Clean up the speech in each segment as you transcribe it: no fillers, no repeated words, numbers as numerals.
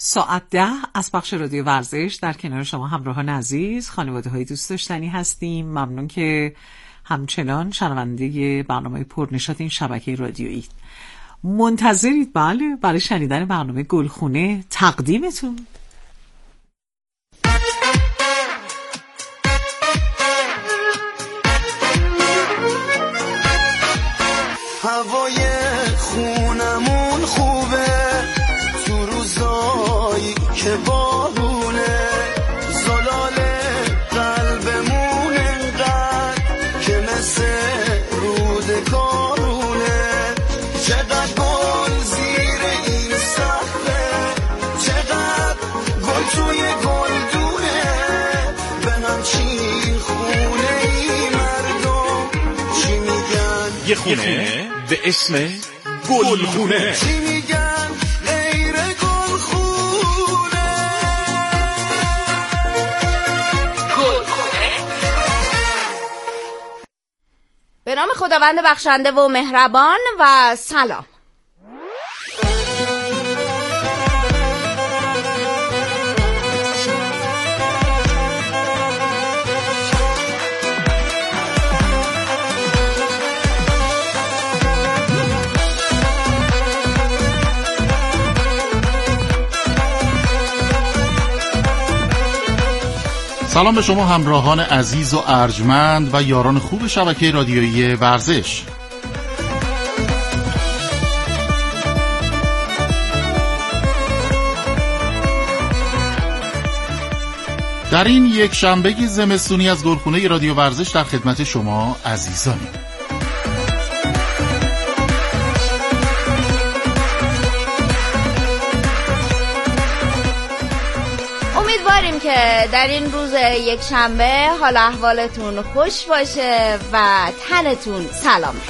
ساعت 10 از بخش رادیو ورزش در کنار شما همراهان عزیز، خانواده های دوست داشتنی هستیم. ممنون که همچنان شنونده برنامه پرنشاط این شبکه رادیویی منتظرید. بله، برای شنیدن برنامه گلخونه تقدیمتون. هوای خونمون خوبه تو روزایی که بارونه، زلال قلبمون انقدر که مثل رود کارونه. چقدر گل زیر این صحبه، چقدر گل توی گلدونه، به همچین خونه ای مردم چی میگن؟ یه خونه به اسم گلخونه. چی میگن غیر گلخونه؟ به نام خداوند بخشنده و مهربان و سلام. سلام به شما همراهان عزیز و ارجمند و یاران خوب شبکه رادیویی ورزش. در این یک شنبه زمستونی از گلخونه رادیو ورزش در خدمت شما عزیزانیم. امیدواریم که در این روز یک شنبه حال احوالتون خوش باشه و تنتون سلامت.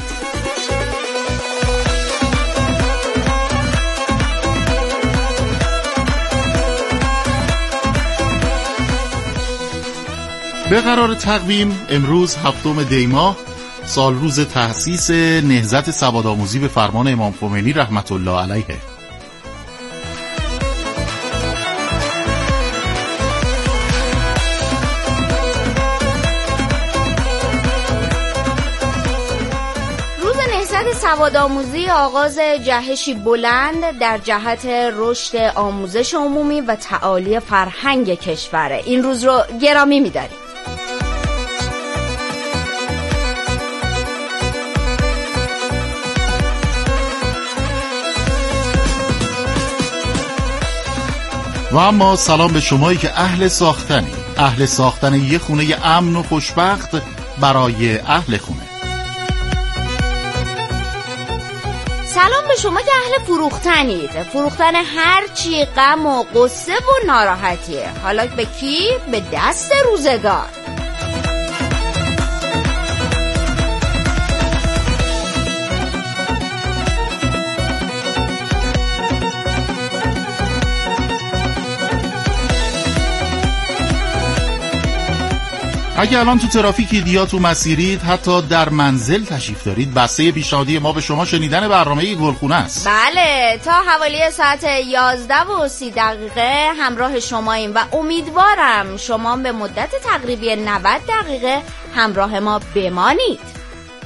به قرار تقویم امروز 7 دی ماه سال روز تأسیس نهضت سوادآموزی به فرمان امام خمینی رحمت الله علیه. سوادآموزی آغاز جهشی بلند در جهت رشد آموزش عمومی و تعالی فرهنگ کشوره. این روز رو گرامی می‌داریم. و اما سلام به شمایی که اهل ساختن یه خونه امن و خوشبخت برای اهل خونه. سلام به شما که اهل فروختن هر چی غم و غصه و ناراحتیه. حالا به کی؟ به دست روزگار. اگه الان تو ترافیکید یا تو مسیرید، حتی در منزل تشریف دارید، بسته پیشنهادی ما به شما شنیدن برنامه گلخونه است. بله، تا حوالی ساعت 11:30 همراه شماییم و امیدوارم شما به مدت تقریبی 90 دقیقه همراه ما بمانید.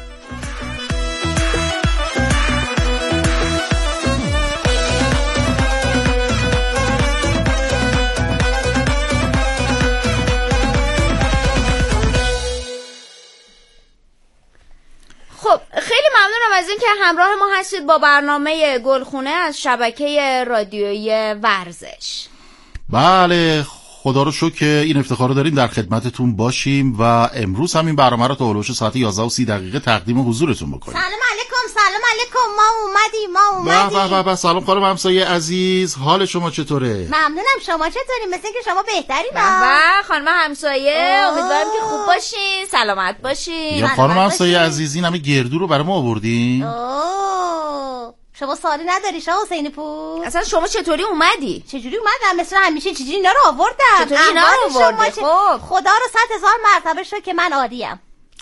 از این که همراه ما هستید با برنامه گلخونه از شبکه رادیویی ورزش. بله، خدا رو شکر که این افتخار رو داریم در خدمتتون باشیم و امروز هم این برنامه رو تا هلوش ساعت 11:30 تقدیم حضورتون بکنیم. سلام علیکم، ما اومدیم. به سلام خانم همسایه عزیز، حال شما چطوره؟ ممنونم، شما چطوری؟ مثل اینکه شما بهترین. خانم همسایه، امیدوارم که خوب باشین، سلامت باشین. یا خانم همسایه عزیز، این همه گردو رو برای ما آوردین؟ شما سوالی نداری شاه حسین پور؟ اصلا شما چطوری اومدی؟ چجوری اومدم؟ مثل همیشه چجوری اینا رو آوردم؟ چطوری اینا رو آوردی؟ خب خدا رو 100,000 مرتبه شد که من عادیم.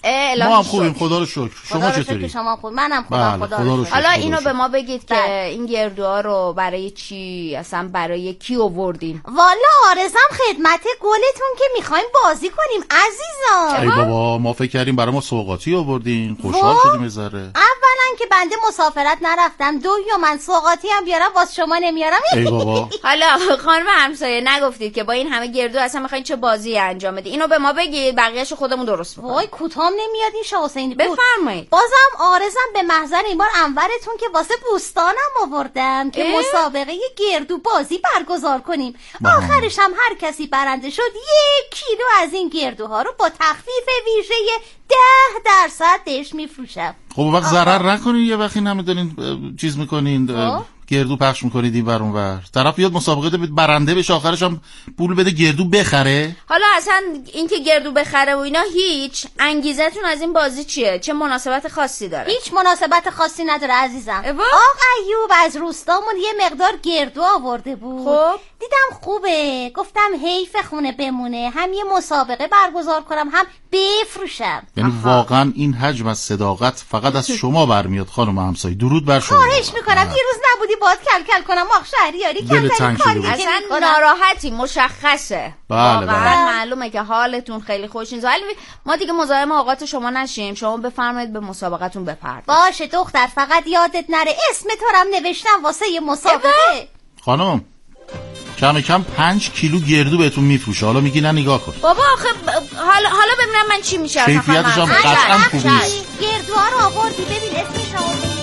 ما هم خوبیم خدا رو شکر. شما چطوری؟ شما خوب؟ منم خوبم خدا رو شکر. حالا اینو به ما بگید که این گردوها رو برای چی اصلا برای کی آوردین؟ والا آرزم خدمت گلتون که میخوایم بازی کنیم عزیزان. ای بابا ما فکر کردیم برای ما سوغاتی آوردین. خوشحال شدیم ذره. اولا که بنده مسافرت نرفتم، دوم سوغاتی هم بیارم واسه شما نمیارم. ای بابا حالا خانم همسایه نگفتید که با این همه گردو اصلا میخواین چه بازی انجام بدید؟ اینو به ما بگید بقیه‌شو خودمون درست می‌کنیم. وای کوتام نمیاد این شاه حسین. بفرمایید. بازم آرزم به محضر این بار انورتون که واسه بوستانم آوردم که مسابقه گردو بازی برگزار کنیم. آخرش هم هر کسی برنده شد 1 کیلو از این گردوها رو با تخفیف ویژه 10% بهش میفروشم. خب وقت ضرر نکنین یه وقتی نمیدونین چیز میکنین گردو پخش میکنید این ور اون ور. طرف بیاد مسابقه برنده بشه آخرش هم پول بده گردو بخره. حالا اصلا اینکه گردو بخره و اینا هیچ انگیزتون از این بازی چیه؟ چه مناسبت خاصی داره؟ هیچ مناسبت خاصی نداره عزیزم. آقا ایوب از روستامون یه مقدار گردو آورده بود. خب دیدم خوبه، گفتم حیف خونه بمونه، هم یه مسابقه برگزار کنم هم بفروشم. یعنی واقعا این حجم از صداقت فقط از شما برمیاد خانم همسایه. درود بر شما. خواهش میکنم دیروز نبودی باید کل کنم آخ شهریاری کردن کاری اصلا ناراحتی مشخصه. واقعا معلومه که حالتون خیلی خوش نیست. ولی ما دیگه مزاحم اوقات شما نشیم. شما بفرمایید به مسابقتون بپردازید. باشه دختر فقط یادت نره اسم تو هم نوشتم واسه یه مسابقه. خانم کم 5 کیلو گردو بهتون میفروشه. حالا میگی نه نگاه کن. بابا آخه حالا ببینم من چی میشه. کیفیتش هم قطعا خوبه. گردوها رو آوردی ببین اسمش آوردی.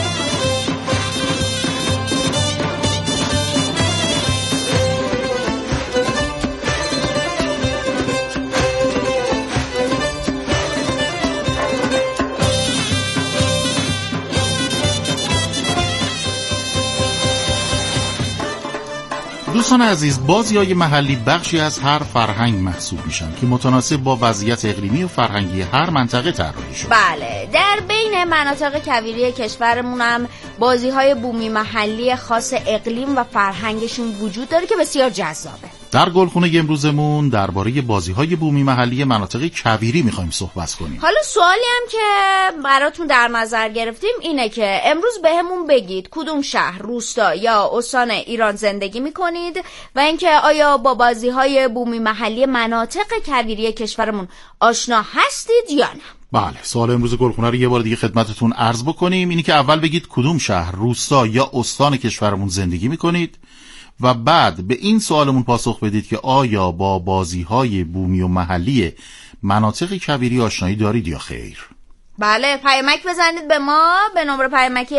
دوستان عزیز، بازی‌های محلی بخشی از هر فرهنگ محسوب میشن که متناسب با وضعیت اقلیمی و فرهنگی هر منطقه طراحی شده. بله، در بین مناطق کویری کشورمون هم بازی‌های بومی محلی خاص اقلیم و فرهنگشون وجود داره که بسیار جذابه. در گلخونه امروزمون درباره بازی‌های بومی محلی مناطق کویری می‌خوایم صحبت کنیم. حالا سوالی هم که براتون در نظر گرفتیم اینه که امروز بهمون بگید کدوم شهر، روستا یا استان ایران زندگی می‌کنید و اینکه آیا با بازی‌های بومی محلی مناطق کویری کشورمون آشنا هستید یا نه؟ بله، سوال امروز گلخونه رو یه بار دیگه خدمتتون عرض بکنیم. اینی که اول بگید کدوم شهر، روستا یا استان کشورمون زندگی می‌کنید و بعد به این سوالمون پاسخ بدید که آیا با بازی‌های بومی و محلی مناطق کویری آشنایی دارید یا خیر. بله، پیامک بزنید به ما به نمره پیامکی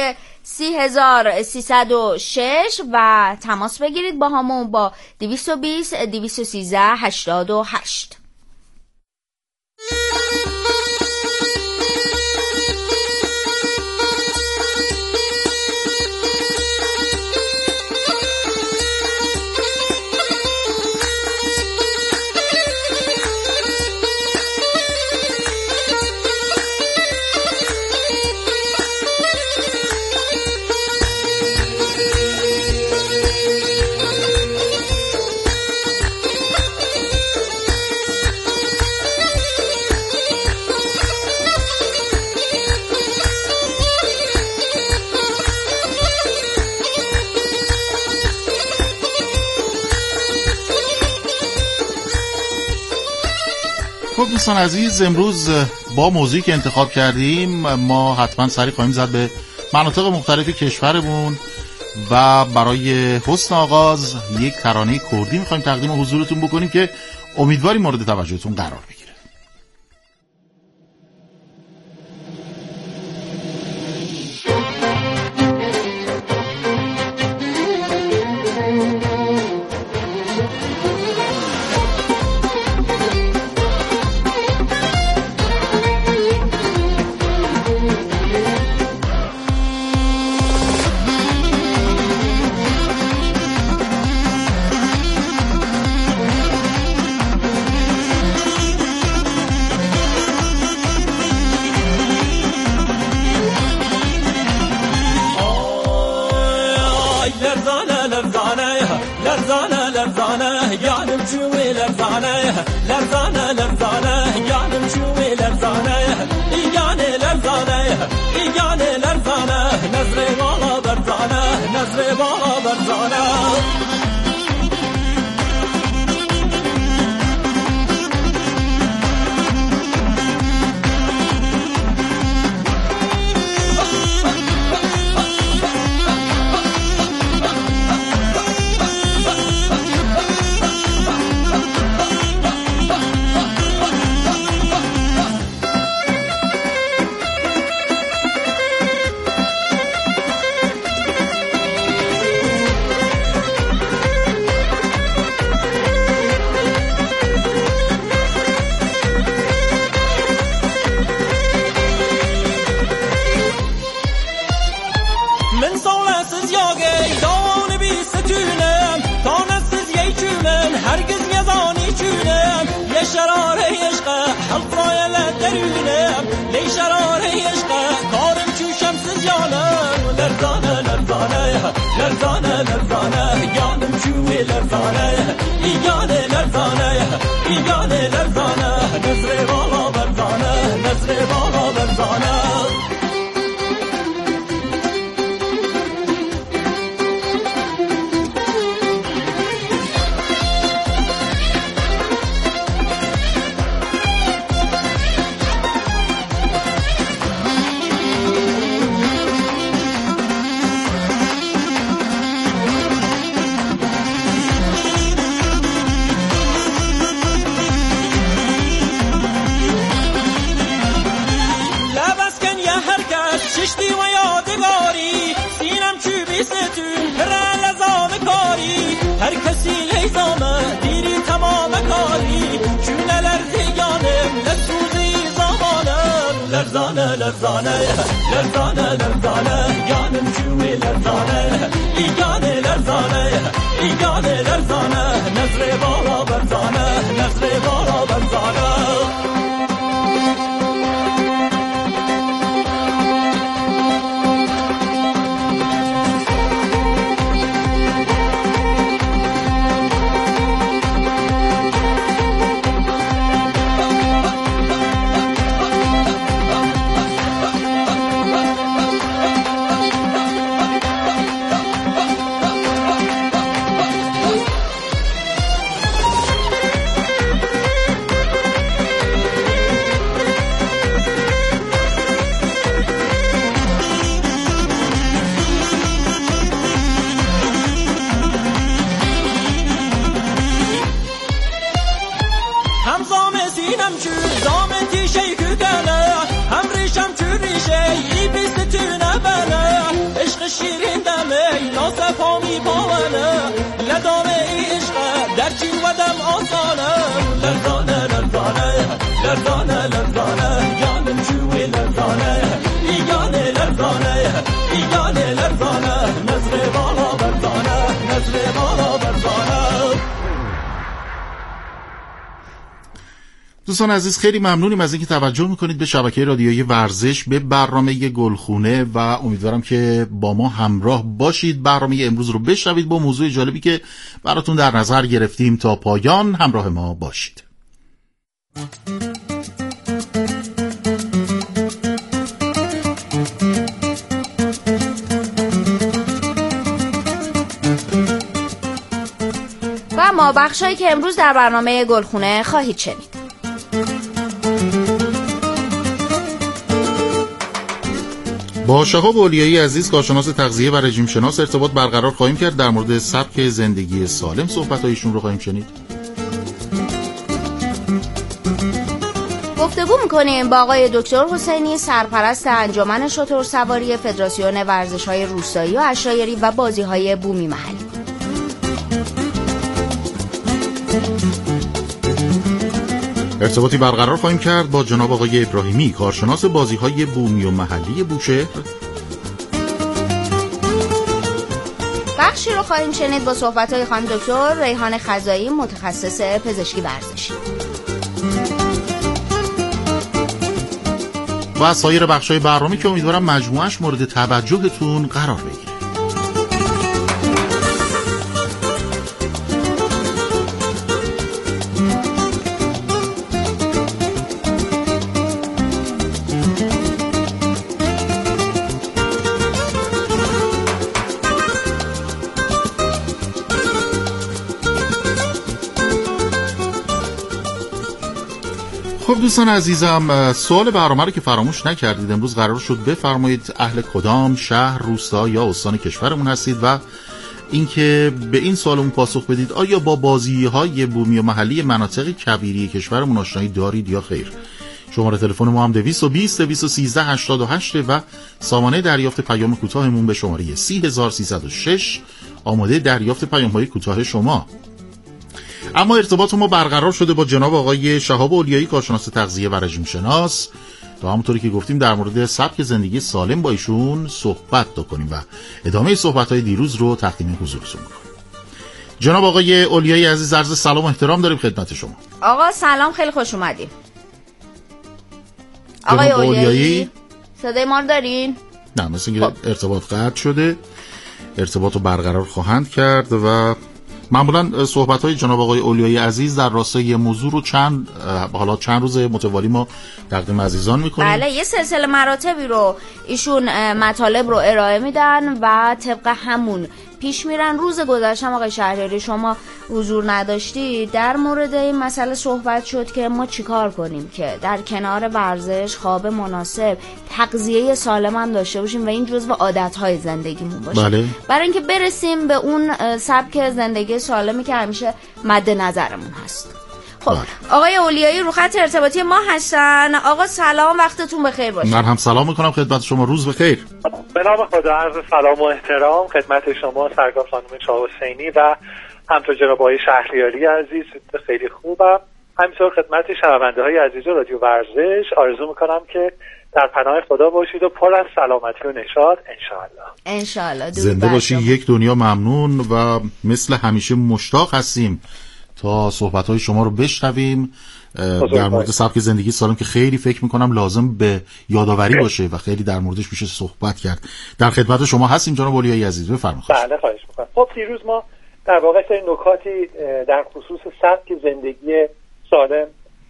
30306 و تماس بگیرید با همون با 220 213 88. خب دوستان عزیز، امروز با موضوعی که انتخاب کردیم ما حتما سری خواهیم زد به مناطق مختلف کشورمون و برای حسن آغاز یک ترانه کردی میخوایم تقدیم حضورتون بکنیم که امیدواریم مورد توجهتون قرار بگیره. لرزانه لرزانه يعني مشوي لرزانه نظر بالا برزانه نظر بالا برزانه لرزانه لرزانه یانم چوی لرزانه ایگانه لرزانه ایگانه لرزانه نظر بالا برزانه نظر بالا برزانه هر کسی لیزامه دیری تمام کاری چونه لرزیانم لسوزی زمانم لرزانه لرزانه لرزانه لرزانه یانم چوی لرزانه ایگانه لرزانه ایگانه لرزانه نظر بالا برزانه نظر بالا برزانه شیرین دمه ناسه پامی پاونه لدام عشق در چین و دم آسانه لرزانه لرزانه لرزانه لرزانه یانم چوی لرزانه ایگانه لرزانه ایگانه لرزانه نظر بالا برزانه نظر بالا برزانه. دوستان عزیز خیلی ممنونیم از اینکه توجه میکنید به شبکه رادیویی ورزش، به برنامه گلخونه و امیدوارم که با ما همراه باشید. برنامه امروز رو بشنوید با موضوع جالبی که براتون در نظر گرفتیم. تا پایان همراه ما باشید. و اما بخشایی که امروز در برنامه گلخونه خواهید شنید. با شهاب اولیایی عزیز کارشناس تغذیه و رژیم شناس ارتباط برقرار خواهیم کرد. در مورد سبک زندگی سالم صحبت‌هایشون رو خواهیم شنید. گفتگو می‌کنیم با آقای دکتر حسینی، سرپرست انجمن شترسواری فدراسیون ورزش‌های روستایی و عشایری و بازی‌های بومی محلی. ارتباطی برقرار خواهیم کرد با جناب آقای ابراهیمی، کارشناس بازی‌های بومی و محلی بوشهر. بخشی رو خواهیم شنید با صحبت‌های خانم دکتر ریحان خزایی، متخصص پزشکی ورزشی. و سایر بخش‌های برنامه که امیدوارم مجموعش مورد توجهتون قرار بگیره. خب دوستان عزیزم، سوال برنامه رو که فراموش نکردید، امروز قرار شد بفرمایید اهل کدام شهر، روستا یا استان کشورمون هستید و اینکه به این سوالمون پاسخ بدید آیا با بازی‌های بومی و محلی مناطق کویری کشورمون آشنایی دارید یا خیر. شماره تلفن ما هم 220 213 88 و سامانه دریافت پیام کوتاهمون به شماره 30306 آماده دریافت پیام‌های کوتاه شما. اما ارتباط ما برقرار شده با جناب آقای شهاب اولیایی، کارشناس تغذیه و رژیم شناس، تا همونطوری که گفتیم در مورد سبک زندگی سالم با ایشون صحبت کنیم و ادامه صحبت‌های دیروز رو تقدیم حضورتون می‌کنیم. جناب آقای اولیایی عزیز، عرض سلام و احترام داریم خدمت شما. آقا سلام، خیلی خوش اومدید. آقای اولیایی صدای ما رو دارین؟ نه، مثل اینکه ارتباط قطع شده. ارتباط رو برقرار خواهند کرد و معمولا صحبت‌های جناب آقای اولیایی عزیز در راستای موضوع رو چند روز متوالی ما تقدیم عزیزان می‌کنیم. بله، یه سلسله مراتبی رو ایشون مطالب رو ارائه میدن و طبق همون پیش میرن. روز گذشته آقای شهریاری شما حضور نداشتی، در مورد این مسئله صحبت شد که ما چیکار کنیم که در کنار ورزش، خواب مناسب، تغذیه سالم هم داشته باشیم و این جزو عادت‌های زندگیمون باشه. بله. برای اینکه برسیم به اون سبک زندگی سالمی که همیشه مد نظرمون هست. خب آقای اولیایی رو خط ارتباطی ما هستن. آقا سلام، وقتتون بخیر باشه. من هم سلام میکنم خدمت شما، روز بخیر. به نام خدا، عرض سلام و احترام خدمت شما سرکار خانم شاه حسینی و همچنین جناب آقای شهریاری عزیز. خیلی خوبم. همینطور خدمت شنونده های عزیز رادیو ورزش آرزو میکنم که در پناه خدا باشید و پر از سلامتی و نشاط انشالله. زنده باشید. یک دنیا ممنون و مثل همیشه مشتاق هستیم تا صحبت‌های شما رو بشنویم در مورد سبک زندگی سالم که خیلی فکر میکنم لازم به یادآوری باشه و خیلی در موردش میشه صحبت کرد. در خدمت شما هستیم جناب اولیایی عزیز، بفرمایید. بله، خواهش میکنم. خب دیروز ما در واقع سری نکاتی در خصوص سبک زندگی سالم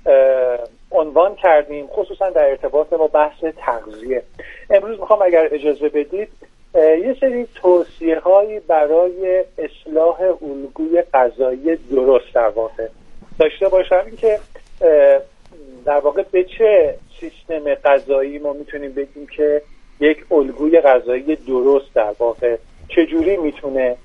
عنوان کردیم، خصوصا در ارتباط با بحث تغذیه. امروز میخوام اگر اجازه بدید یه سری توصیه‌هایی برای اصلاح الگوی غذایی درست در واقع داشته باشم. این که در واقع به چه سیستم غذایی ما میتونیم بگیم که یک الگوی غذایی درست در واقع چجوری میتونه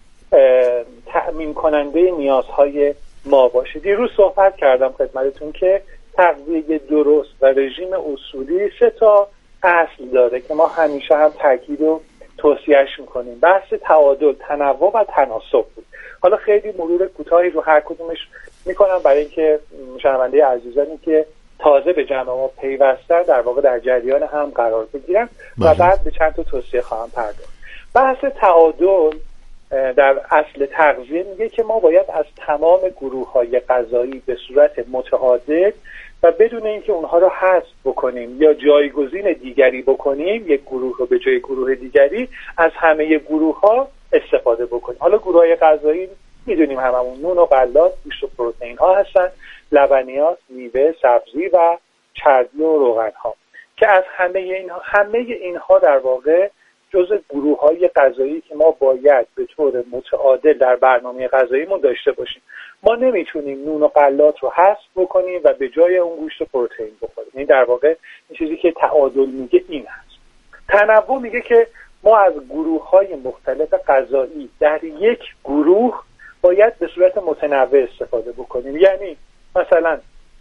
تأمین کننده نیازهای ما باشه. دیروز صحبت کردم خدمتتون که تغذیه درست و رژیم اصولی 3 اصل داره که ما همیشه هم تاکید و توصیهش میکنیم. بحث تعادل، تنوع و تناسب بود. حالا خیلی مرور کوتاهی رو هر کدومش میکنم برای اینکه شنونده عزیزانی که تازه به جمع ما پیوستن در واقع در جریان هم قرار بگیرن و بعد به چند تا توصیه خواهم پرداخت. بحث تعادل در اصل تغذیه میگه که ما باید از تمام گروه‌های غذایی به صورت متعادل و بدون اینکه اونها رو حذف بکنیم یا جایگزین دیگری بکنیم، یک گروه رو به جای گروه دیگری، از همه گروه‌ها استفاده بکنیم. حالا گروه‌های غذایی میدونیم هممون نون و غلات، گوشت و پروتئین ها هستن، لبنیات، میوه، سبزی و چربی و روغن ها که از همه اینها در واقع جزء گروه‌های غذایی که ما باید به طور متعادل در برنامه غذاییمون داشته باشیم. ما نمیتونیم نون و غلات رو حذف بکنیم و به جای اون گوشت و پروتئین بخوریم. این در واقع این چیزی که تعادل میگه این هست. تنوع میگه که ما از گروه‌های مختلف غذایی در یک گروه باید به صورت متنوع استفاده بکنیم. یعنی مثلا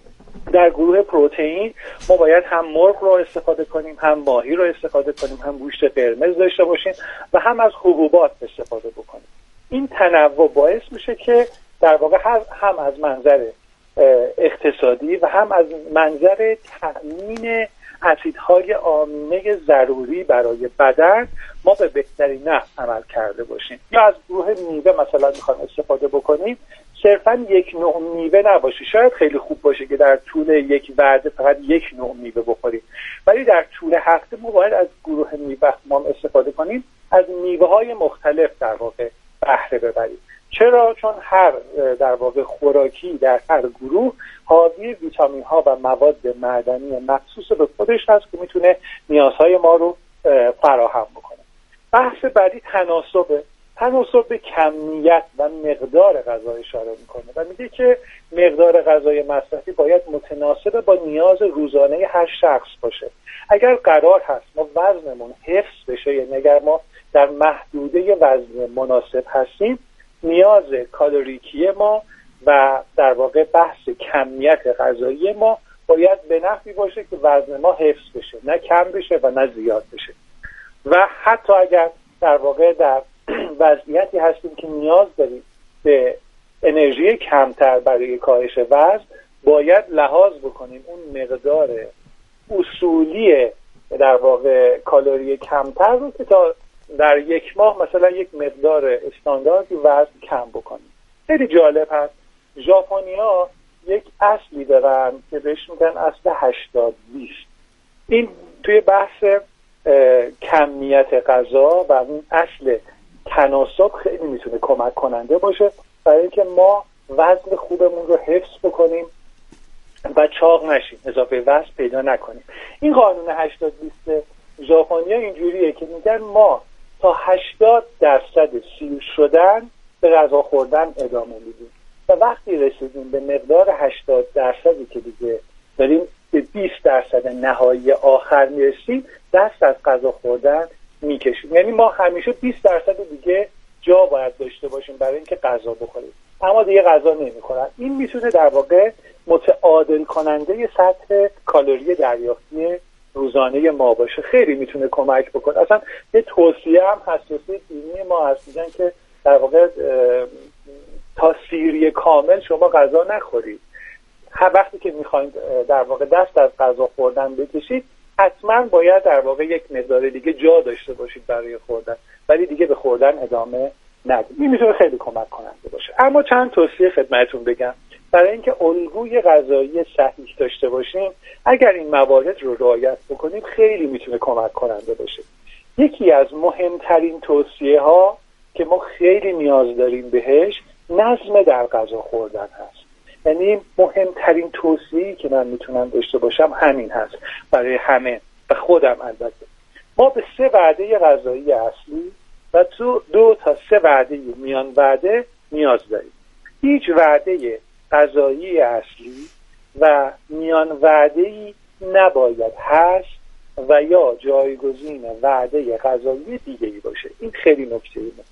در گروه پروتئین ما باید هم مرغ رو استفاده کنیم، هم ماهی رو استفاده کنیم، هم گوشت قرمز داشته باشیم و هم از حبوبات استفاده بکنیم. این تنوع باعث میشه که در واقع هم از منظر اقتصادی و هم از منظر تأمین اسیدهای آمینه ضروری برای بدن ما به بهترین نحو عمل کرده باشیم. یا از گروه میوه مثلا میخوایم استفاده بکنیم، صرفا یک نوع میوه نباشه. شاید خیلی خوب باشه که در طول یک وعده فقط یک نوع میوه بخوریم، ولی در طول هفته ما باید از گروه میوه ما استفاده کنیم، از میوه های مختلف در واقع بهره ببریم. چرا؟ چون هر در واقع خوراکی در هر گروه حاوی ویتامین ها و مواد معدنی مخصوص به خودش هست که میتونه نیازهای ما رو فراهم بکنه. بحث بعدی تناسب به کمیت و مقدار غذا اشاره میکنه و میگه که مقدار غذای مصرفی باید متناسب با نیاز روزانه هر شخص باشه. اگر قرار هست ما وزنمون حفظ بشه، یعنی اگر ما در محدوده وزن مناسب هستیم، نیاز کالریکی ما و در واقع بحث کمیت غذایی ما باید به نحوی باشه که وزن ما حفظ بشه، نه کم بشه و نه زیاد بشه. و حتی اگر در واقع در وضعیتی هستیم که نیاز داریم به انرژی کمتر برای کاهش وزن، باید لحاظ بکنیم اون مقدار اصولی در واقع کالری کمتر رو که تا در یک ماه مثلا یک مقدار استانداردی وزن کم بکنیم. خیلی جالب هست، ژاپنی‌ها یک اصلی دارن که بهش میگن اصل 80-20. این توی بحث کمیت غذا و اون اصل تناسب خیلی میتونه کمک کننده باشه برای اینکه ما وزن خوبمون رو حفظ بکنیم و چاق نشیم، اضافه وزن پیدا نکنیم. این قانون 80-20 ژاپنیا اینجوریه که میگن ما تا 80% سیر شدن به غذا خوردن ادامه میدیم و وقتی رسیدیم به مقدار 80% که دیگه داریم به 20% نهایی آخر میرسیم، دست از غذا خوردن میکشیم. یعنی ما همیشه 20% دیگه جا باید داشته باشیم برای اینکه غذا بخوریم، اما دیگه غذا نمیخورن. این میتونه در واقع متعادل کننده سطح کالری دریافتی روزانه ما باشه، خیلی میتونه کمک بکنه. اصلا یه توصیه هم حساسی دینی ما هست، میگن که در واقع تا سیری کامل شما غذا نخورید. هر وقتی که میخواید در واقع دست از غذا خوردن بکشید، حتما باید در واقع یک مقدار دیگه جا داشته باشید برای خوردن، ولی دیگه به خوردن ادامه ندید. این میتونه خیلی کمک کننده باشه. اما چند توصیه خدمتتون بگم برای اینکه الگوی غذایی صحیح داشته باشیم. اگر این موارد رو رعایت بکنیم خیلی میتونه کمک کننده باشه. یکی از مهمترین توصیه ها که ما خیلی نیاز داریم بهش، نظم در غذا خوردن هست. یعنی مهمترین توصیه‌ای که من میتونم داشته باشم همین هست برای همه و خودم. البته ما به 3 وعده غذایی اصلی و 2 تا 3 وعده میان وعده نیاز داریم. هیچ وعده غذایی اصلی و میان وعده‌ای نباید هست و یا جایگزین وعده غذایی دیگه‌ای باشه. این خیلی نکته مهمه.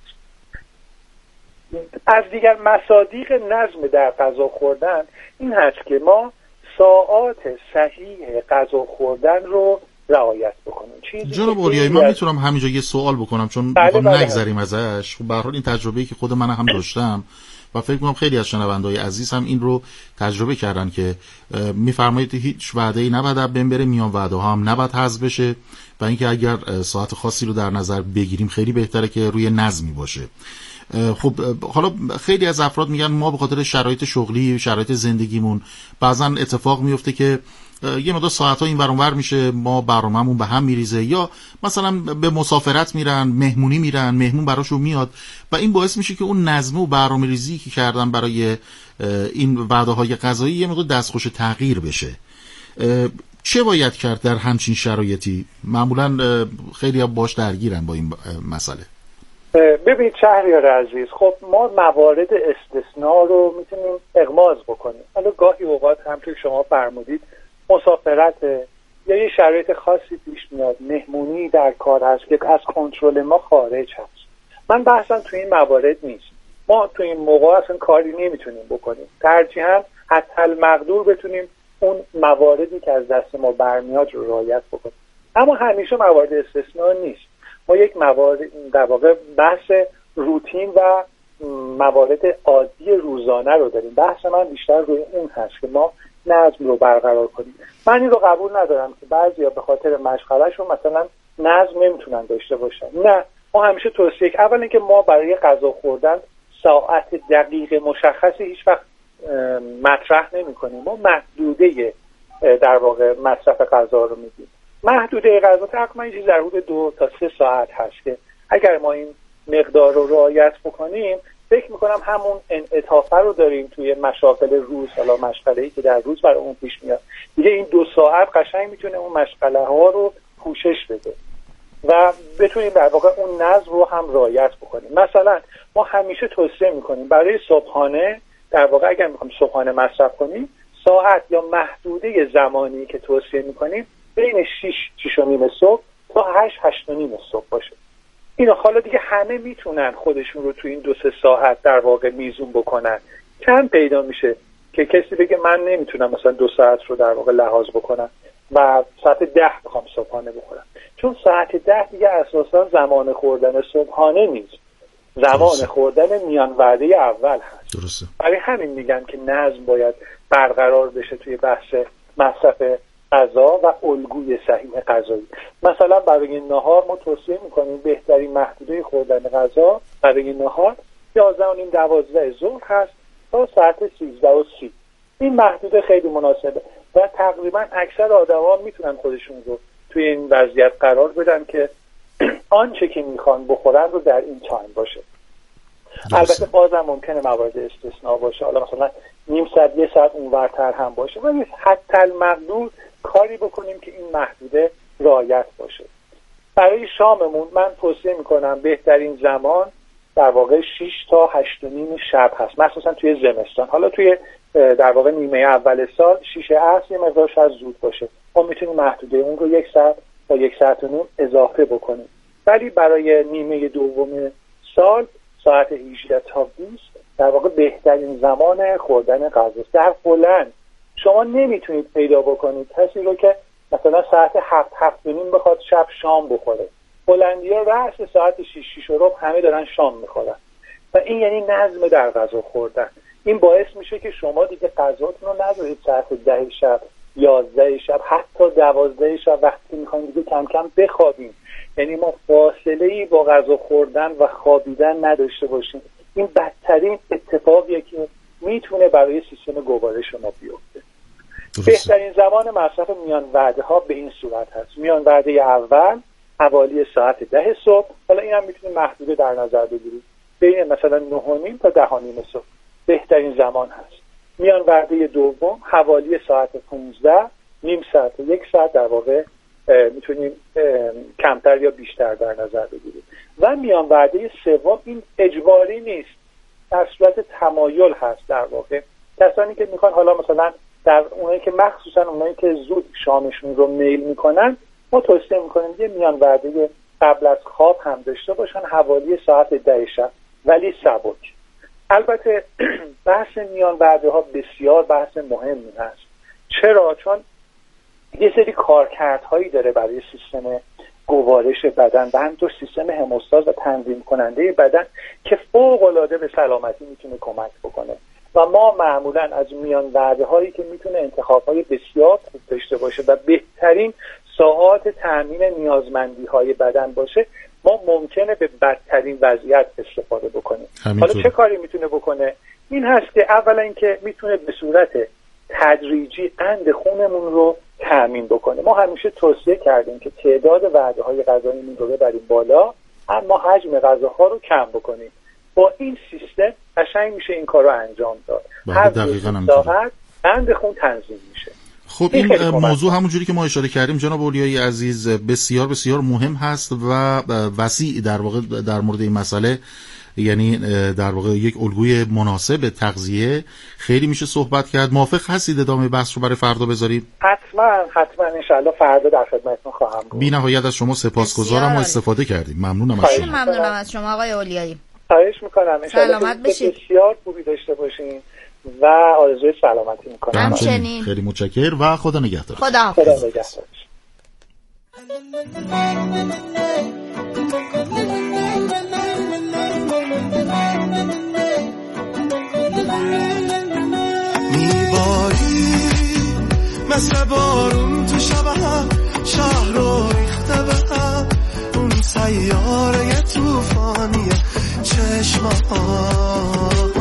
از دیگر مصادیق نظم در غذا خوردن این هست که ما ساعات صحیح غذا خوردن رو رعایت بکنیم. جناب اولیایی، من میتونم همینجا یه سوال بکنم چون میخوام نگذریم ازش. خب به هر حال این تجربه‌ای که خود من هم داشتم و فکر می‌کنم خیلی از شنونده‌های عزیز هم این رو تجربه کردن که می‌فرمایید هیچ وعده‌ای نباید بین بره، میان وعده‌ها هم نباید حذف بشه و اینکه اگر ساعت خاصی رو در نظر بگیریم خیلی بهتره که روی نظمی باشه. خب حالا خیلی از افراد میگن ما به خاطر شرایط شغلی، شرایط زندگیمون بعضا اتفاق میفته که یه مقدار ساعت‌ها این ور اون ور میشه، ما برنامه‌مون به هم میریزه، یا مثلا به مسافرت میرن، مهمونی میرن، مهمون براشون میاد و این باعث میشه که اون نظم و برنامه‌ریزی که کردن برای این وعده‌های غذایی یه مقدار دستخوش تغییر بشه. چه باید کرد در همچین شرایطی؟ معمولا خیلی باش درگیرن با این مسئله. ببینید شهریار عزیز، خب ما موارد استثناء رو میتونیم اغماض بکنیم. حالا گاهی اوقات همونطور شما فرمودید مسافرت یا یه شرایط خاصی پیش میاد، مهمونی در کار هست که از کنترل ما خارج هست. من بحثم توی این موارد نیست. ما توی این موقع اصلا کاری نمیتونیم بکنیم. ترجیحاً حتی المقدور بتونیم اون مواردی که از دست ما برمیاد رو رعایت بکنیم. اما همیشه موارد استثناء نیست. ما یک موارد در واقع بحث روتین و موارد عادی روزانه رو داریم. بحث من بیشتر روی اون هست که ما نظم رو برقرار کنیم. من این رو قبول ندارم که بعضیا به خاطر مشغله‌شون مثلا نظم نمیتونن داشته باشن. نه، ما همیشه توصیه اول اینکه ما برای غذا خوردن ساعت دقیق مشخصی هیچ وقت مطرح نمی‌کنیم. ما محدوده در واقع مصرف غذا رو میدیم. محدوده غذا تقریبا چیزی در حدود 2 تا 3 ساعت هست که اگر ما این مقدار رو رعایت بکنیم فکر میکنم همون انعطاف رو داریم توی مشاغل روز، حالا مشغله‌ای که در روز برای اون پیش میاد. دیگه این 2 ساعت قشنگ میتونه اون مشغله ها رو پوشش بده. و بتونیم در واقع اون نظم رو هم رعایت بکنیم. مثلا ما همیشه توصیه میکنیم برای صبحانه، در واقع اگر میخوایم صبحانه مصرف کنیم، ساعت یا محدوده زمانی که توصیه میکنیم بین 6:30 صبح تا 8:30 صبح باشه. اینا حالا دیگه همه میتونن خودشون رو تو این 2-3 ساعت در واقع میزون بکنن. کم پیدا میشه که کسی بگه من نمیتونم مثلا 2 ساعت رو در واقع لحاظ بکنم و ساعت 10 بخوام صبحانه بخورم، چون ساعت 10 دیگه اساسا زمان خوردن صبحانه نیست، زمان خوردن میان وعده اول هست. درسته. برای همین میگن که نظم باید برقرار بشه توی بحث مصرف غذا و الگوی صحیح غذایی. مثلا برای نهار ما توصیه میکنیم بهترین محدوده خوردن غذا برای نهار 11:30-12 ظهر هست تا ساعت 13:30. این محدوده خیلی مناسبه و تقریبا اکثر آدما میتونن خودشون رو توی این وضعیت قرار بدن که آنچه که میخوان بخورن رو در این تایم باشه. البته بازم ممکنه موارد استثناء باشه، حالا مثلا نیم ساعت 1 ساعت اونورتر هم باشه، ولی حتی المقدور کاری بکنیم که این محدوده رعایت باشه. برای شاممون من توصیه میکنم بهترین زمان در واقع 6 تا 8:30 شب هست، مخصوصا توی زمستان. حالا توی در واقع نیمه اول سال 6 عصر یه مقدار شاید زود باشه، ما میتونیم محدوده اون رو 1 ساعت تا 1 ساعت و نیم اضافه بکنیم. ولی برای نیمه دوم سال ساعت 18 تا 20 در واقع بهترین زمان خوردن غذاست. در بلند شما نمیتونید پیدا بکنید کسی رو که مثلا ساعت 7:30 بخواد شب شام بخوره. بلندی‌ها رأس ساعت 6:30 همه دارن شام میخورن و این یعنی نظم در غذا خوردن. این باعث میشه که شما دیگه غذاتون رو نذارید ساعت 10 شب، 11 شب، حتی 12 شب وقتی میخوایم دیگه کم کم بخوابیم. یعنی ما فاصله‌ای با غذا خوردن و خوابیدن نداشته باشیم. این بدترین اتفاقیه که میتونه برای سیستم گوارش شما بیفته. بهترین زمان مصرف میان وعده ها به این صورت هست: میان وعده اول حوالی ساعت 10 صبح، حالا این هم میتونید محدوده در نظر بگیرید، بین مثلا 9:30 تا 10:30 صبح بهترین زمان هست. میان وعده دوم حوالی ساعت 15، نیم ساعت و 1 ساعت در واقع میتونیم کمتر یا بیشتر در نظر بگیریم. و میان وعده سوم این اجباری نیست، در صورت تمایل هست. در واقع کسانی که میخوان حالا مثلا در اونایی که مخصوصا اونایی که زود شامشون رو میل میکنن، ما توصیه میکنیم یه میان وعده قبل از خواب هم داشته باشن حوالی ساعت 10 شب، ولی سبک. البته بحث میان وعده ها بسیار بحث مهمی هست. چرا؟ چون یه سری کارکردهایی داره برای سیستم گوارش بدن و همینطور سیستم هموستاز و تنظیم کننده بدن که فوق‌العاده به سلامتی میتونه کمک بکنه و ما معمولا از میان وعده هایی که میتونه انتخاب‌های بسیار خوب داشته باشه و بهترین ساعات تامین نیازمندی های بدن باشه، ما ممکنه به بدترین وضعیت استفاده بکنیم. حالا چه کاری میتونه بکنه؟ این هست که اولا اینکه میتونه به صورت تدریجی قند خونمون رو تامین بکنه. ما همیشه توصیه کردیم که تعداد وعده های غذاییمون رو ببریم بالا، اما حجم غذاها رو کم بکنیم. با این سیستم قشنگ میشه این کار رو انجام داد. هر 2 ساعت قند خون تنظیم میشه. خب این موضوع همونجوری که ما اشاره کردیم جناب اولیایی عزیز بسیار بسیار مهم هست و وسیع در واقع در مورد این مسئله، یعنی در واقع یک الگوی مناسب تغذیه خیلی میشه صحبت کرد. موافق هستید ادامه بحث رو برای فردا بذاریم؟ حتما انشاءالله فردا در خدمتتون خواهم بود. بی نهایت از شما سپاسگزارم و استفاده کردیم. ممنونم از شما. ممنونم از شما آقای اولیایی. خواهش میکنم. سلامت باشید. بسیار خوبی داشته باشین و آرزوی سلامتی میکنم. همچنین. خیلی متشکرم و خدا نگهدار. خدا نگهدار. میباری مثل بارون تو شبه شهر رو ریخته به هم، اون سیاره توفانی چشمات